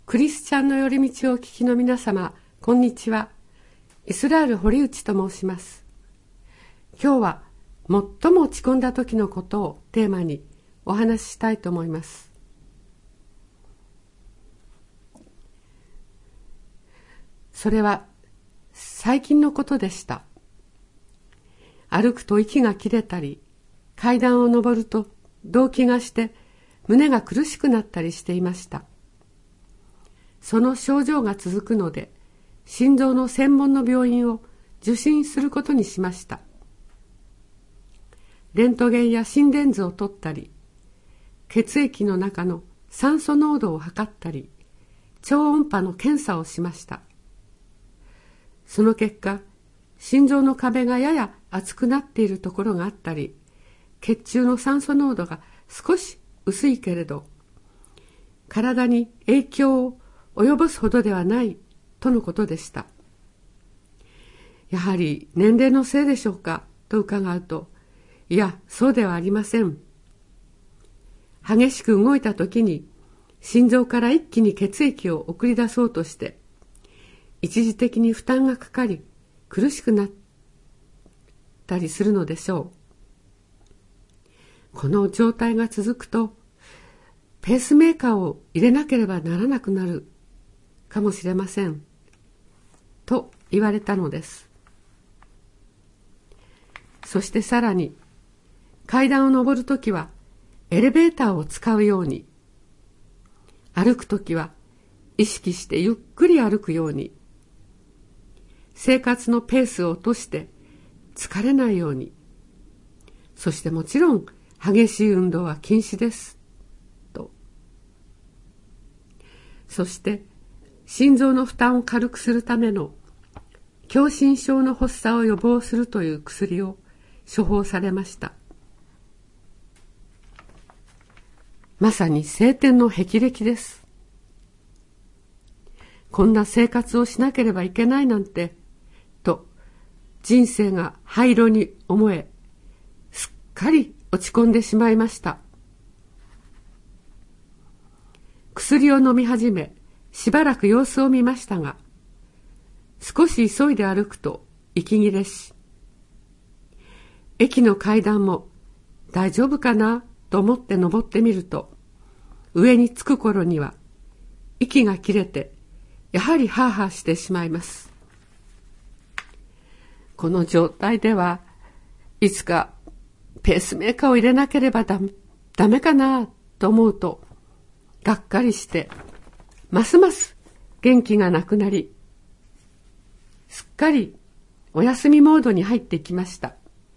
クリスチャンの寄り道をお聞きの皆様、こんにちは。イスラエル堀内と申します。今日は最も落ち込んだ時のことをテーマにお話ししたいと思います。それは最近のことでした。歩くと息が切れたり、階段を上ると動悸がして胸が苦しくなったりしていました。その症状が続くので、心臓の専門の病院を受診することにしました。レントゲンや心電図を取ったり、血液の中の酸素濃度を測ったり、超音波の検査をしました。その結果、心臓の壁がやや厚くなっているところがあったり、血中の酸素濃度が少し薄いけれど、体に影響を及ぼすほどではないとのことでした。やはり年齢のせいでしょうかと伺うと、いや、そうではありません。激しく動いた時に心臓から一気に血液を送り出そうとして、一時的に負担がかかり苦しくなったりするのでしょう。この状態が続くと、ペースメーカーを入れなければならなくなるかもしれませんと言われたのです。そしてさらに、階段を上るときはエレベーターを使うように、歩くときは意識してゆっくり歩くように、生活のペースを落として疲れないように、そしてもちろん激しい運動は禁止ですと。そして心臓の負担を軽くするための狭心症の発作を予防するという薬を処方されました。まさに青天の霹靂です。こんな生活をしなければいけないなんてと人生が灰色に思え、すっかり落ち込んでしまいました。薬を飲み始め、しばらく様子を見ましたが、少し急いで歩くと息切れし、駅の階段も大丈夫かなと思って登ってみると、上に着く頃には息が切れて、やはりハーハーしてしまいます。この状態ではいつかペースメーカーを入れなければダメかなと思うと、がっかりしてますます元気がなくなり、すっかりお休みモードに入っていきました。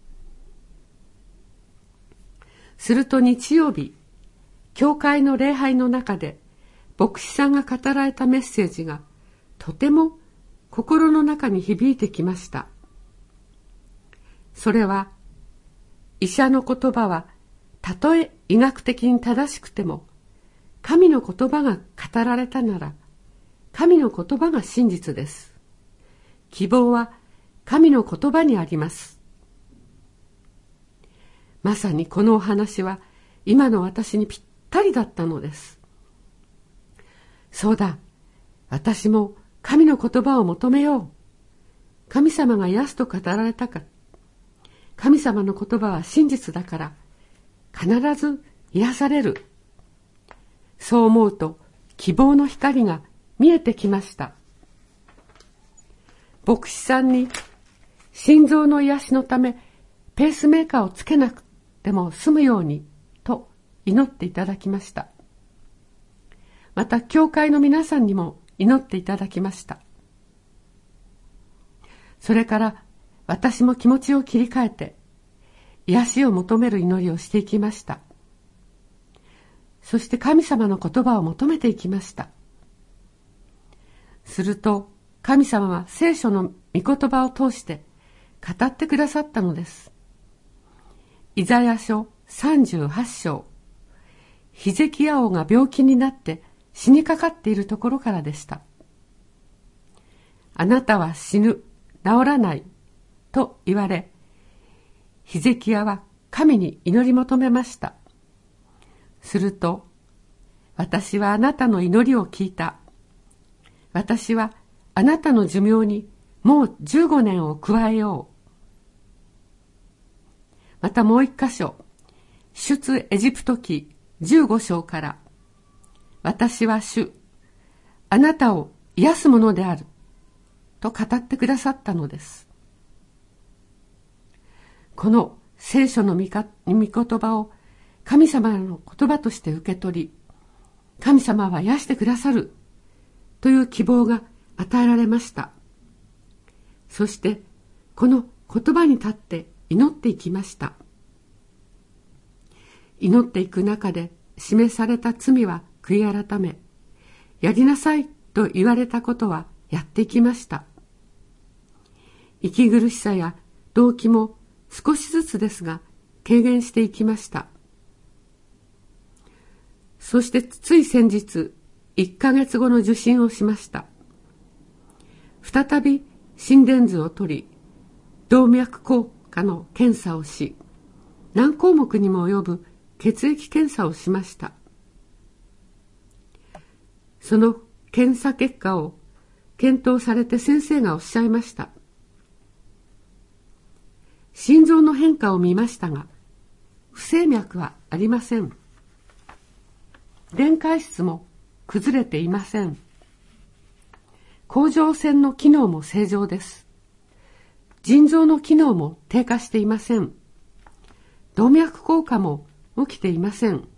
すると日曜日、教会の礼拝の中で牧師さんが語られたメッセージがとても心の中に響いてきました。それは、医者の言葉はたとえ医学的に正しくても、神の言葉が語られたなら、神の言葉が真実です。希望は神の言葉にあります。まさにこのお話は今の私にぴったりだったのです。そうだ、私も神の言葉を求めよう。神様が癒すと語られたか。神様の言葉は真実だから、必ず癒される。そう思うと希望の光が見えてきました。牧師さんに心臓の癒しのためペースメーカーをつけなくても済むようにと祈っていただきました。また教会の皆さんにも祈っていただきました。それから私も気持ちを切り替えて癒しを求める祈りをしていきました。そして神様の言葉を求めていきました。すると神様は聖書の御言葉を通して語ってくださったのです。イザヤ書38章、ヒゼキヤ王が病気になって死にかかっているところからでした。あなたは死ぬ、治らないと言われ、ヒゼキヤは神に祈り求めました。すると、私はあなたの祈りを聞いた。 私はあなたの寿命にもう15年を加えよう。またもう一箇所、出エジプト記15章から、私は主、あなたを癒すものである、と語ってくださったのです。この聖書の御言葉を神様の言葉として受け取り、神様は癒してくださるという希望が与えられました。そしてこの言葉に立って祈っていきました。祈っていく中で示された罪は悔い改め、やりなさいと言われたことはやっていきました。息苦しさや動悸も少しずつですが軽減していきました。そしてつい先日、1ヶ月後の受診をしました。再び心電図を取り、動脈硬化の検査をし、何項目にも及ぶ血液検査をしました。その検査結果を検討されて先生がおっしゃいました。心臓の変化を見ましたが、不整脈はありません。電解質も崩れていません。甲状腺の機能も正常です。腎臓の機能も低下していません。動脈硬化も起きていません。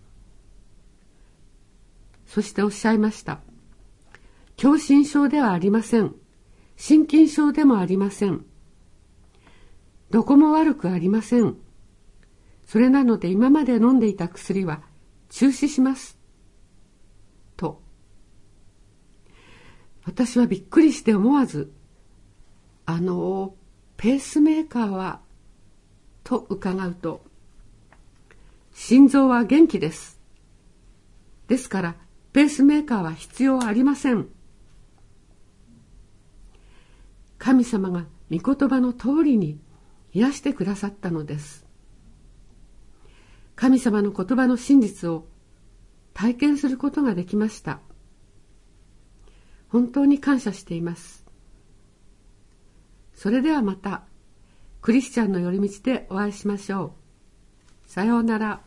そしておっしゃいました。狭心症ではありません。心筋症でもありません。どこも悪くありません。それなので今まで飲んでいた薬は中止します。と。私はびっくりして思わず、ペースメーカーはと伺うと、心臓は元気です。ですからペースメーカーは必要ありません。神様が御言葉の通りに癒してくださったのです。神様の言葉の真実を体験することができました。本当に感謝しています。それではまたクリスチャンの寄り道でお会いしましょう。さようなら。